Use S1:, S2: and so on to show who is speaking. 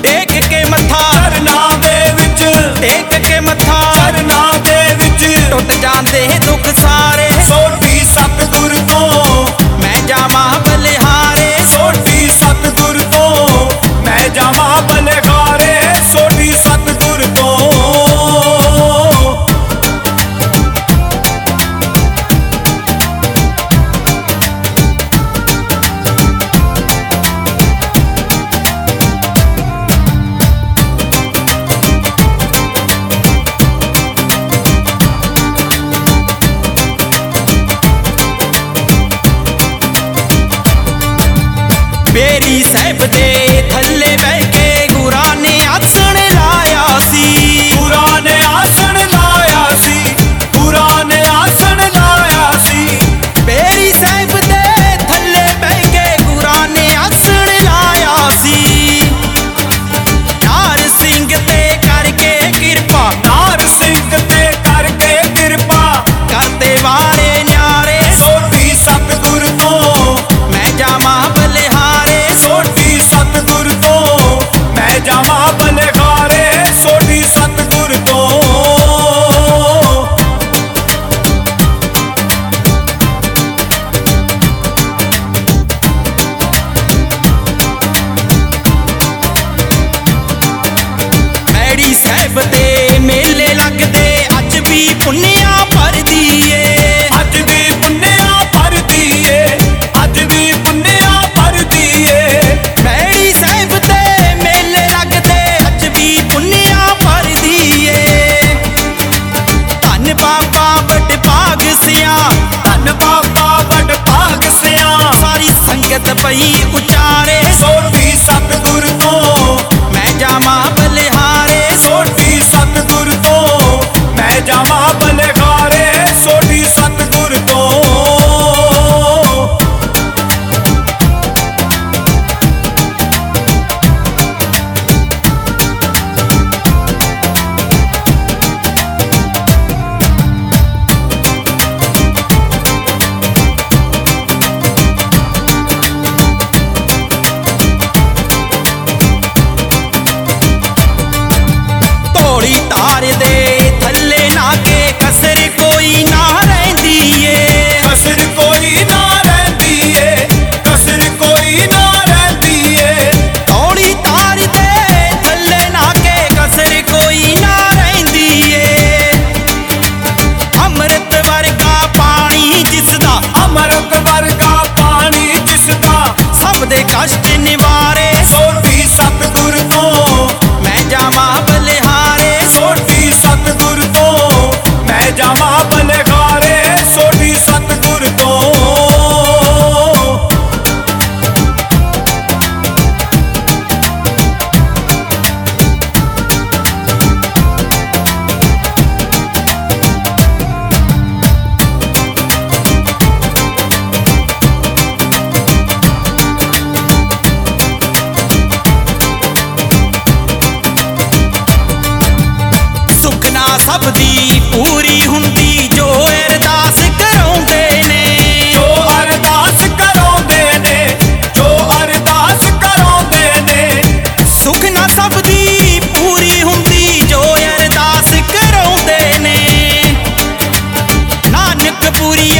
S1: ਟੇਕ ਕੇ ਮੱਥਾ
S2: ਚਰਨਾਂ ਦੇ ਵਿੱਚ,
S1: ਟੇਕ ਕੇ ਮੱਥਾ
S2: ਚਰਨਾਂ ਦੇ ਵਿੱਚ
S1: ਟੁੱਟ ਜਾਂਦੇ ਦੁੱਖ ਸਾਰੇ।
S2: ਸੋਢੀ ਸਤਿਗੁਰ ਤੋਂ
S1: ਮੈਂ ਜਾਵਾਂ ਬਲਿਹਾਰੇ,
S2: ਸੋਢੀ ਸਤਿਗੁਰ ਤੋਂ ਮੈਂ ਜਾਵਾਂ ਬਲਿਹਾਰੇ, ਸੋਢੀ ਸਤਿਗੁਰ ਤੋਂ।
S1: ਬੇਰੀ ਸਾਹਿਬ ਦੇ ਥੱਲੇ ਬਹਿ ਕੇ ਗੁਰਾਂ ਨੇ ਆਸਣ ਲਾਇਆ ਸੀ।
S2: ਗੁਰਾਂ ਨੇ ਆਸਣ ਲਾਇਆ ਸੀ, ਗੁਰਾਂ ਨੇ ਆਸਣ ਲਾਇਆ ਸੀ।
S1: ਬੇਰੀ ਸਾਹਿਬ ਦੇ ਥੱਲੇ ਬਹਿ ਕੇ ਗੁਰਾਂ ਨੇ ਆਸਣ ਲਾਇਆ ਸੀ। ਨਾਰ ਸਿੰਘ ਤੇ ਕਰਕੇ ਕਿਰਪਾ,
S2: ਨਾਰ ਸਿੰਘ ਤੇ ਕਰਕੇ ਕਿਰਪਾ
S1: ਕਰਦੇ ਵਾਰੇ ਨਿਆਰੇ।
S2: ਸੋਢੀ ਸਤਿਗੁਰ ਤੋਂ
S1: ਮੈਂ ਜਾਵਾਂ ਬਲਿਹਾਰੇ,
S2: ਸੋਢੀ ਸਤਿਗੁਰ ਤੋਂ ਮੈਂ ਜਾਵਾਂ ਬਲਿਹਾਰੇ, ਸੋਢੀ ਸਤਿਗੁਰ ਤੋਂ।
S1: ਮੈੜੀ ਸਾਹਿਬ ਦੇ ਮੇਲੇ ਲੱਗਦੇ ਅੱਜ ਵੀ ਪੁੰਨਿਆ ਭਰਦੀ ਏ।
S2: ਅੱਜ ਵੀ ਪੁੰਨਿਆ ਭਰਦੀ ਏ, ਅੱਜ ਵੀ ਪੁੰਨਿਆ ਭਰਦੀ ਏ।
S1: ਮੈੜੀ ਸਾਹਿਬ ਦੇ ਮੇਲੇ ਲੱਗਦੇ ਅੱਜ ਵੀ ਪੁੰਨਿਆ ਭਰਦੀ ਏ। ਧੰਨ ਬਾਬਾ ਵੱਡ ਭਾਗ ਸਿਆ,
S2: ਧੰਨ ਬਾਬਾ ਵੱਡ ਭਾਗ ਸਿਆ,
S1: ਸਾਰੀ ਸੰਗਤ ਪਈ ਉਚਾਰੇ।
S2: ਸੋਢੀ ਸਤਿਗੁਰ ਤੋਂ
S1: ਮੈਂ ਜਾਵਾਂ ਬਲਿਹਾਰੇ,
S2: ਸੋਢੀ ਸਤਿਗੁਰ ਤੋਂ ਮੈਂ ਜਾਵਾਂ ਬਲਿਹਾਰੇ, ਸੋਢੀ ਸਤਿਗੁਰ ਤੋਂ।
S1: ਧੌਲੀ ਧਾਰ ਦੇ ਥੱਲੇ ਨਾ ਕੇ ਕਸਰ ਕੋਈ ਨਾ ਰਹਿੰਦੀ ਏ।
S2: ਕਸਰ ਕੋਈ ਨਾ ਰਹਿੰਦੀ ਏ, ਕਸਰ ਕੋਈ ਨਾ ਰਹਿੰਦੀ ਏ।
S1: ਧੌਲੀ ਧਾਰ ਦੇ ਥੱਲੇ ਨਾ ਕੇ ਕਸਰ ਕੋਈ ਨਾ ਰਹਿੰਦੀ ਏ। ਅੰਮ੍ਰਿਤ ਵਰਗਾ ਪਾਣੀ ਜਿਸਦਾ,
S2: ਅੰਮ੍ਰਿਤ ਵਰਗਾ ਪਾਣੀ ਜਿਸਦਾ
S1: ਸਭ ਦੇ ਕਸ਼ਟ ਨਿਵਾਰੇ।
S2: ਸੋਢੀ ਸਤਿਗੁਰ ਤੋਂ
S1: ਮੈਂ ਜਾਵਾਂ ਬਲਿਹਾਰੇ,
S2: ਸੋਢੀ ਸਤਿਗੁਰ ਤੋਂ ਮੈਂ ਜਾਵਾਂ ਬਲਿਹਾਰੇ, ਸੋਢੀ ਸਤਿਗੁਰ ਤੋਂ।
S1: ਸੁਖਨਾ ਸਭ ਦੀ ਪੂਰੀ ਹੁੰਦੀ ਜੋ ਅਰਦਾਸ ਕਰਾਉਂਦੇ ਨੇ।
S2: ਜੋ ਅਰਦਾਸ ਕਰਾਉਂਦੇ ਨੇ, ਜੋ ਅਰਦਾਸ ਕਰਾਉਂਦੇ ਨੇ।
S1: ਸੁਖਨਾ ਸਭ ਦੀ ਪੂਰੀ ਹੁੰਦੀ ਜੋ ਅਰਦਾਸ ਕਰਾਉਂਦੇ ਨੇ। ਨਾਨਕ ਪੁਰੀ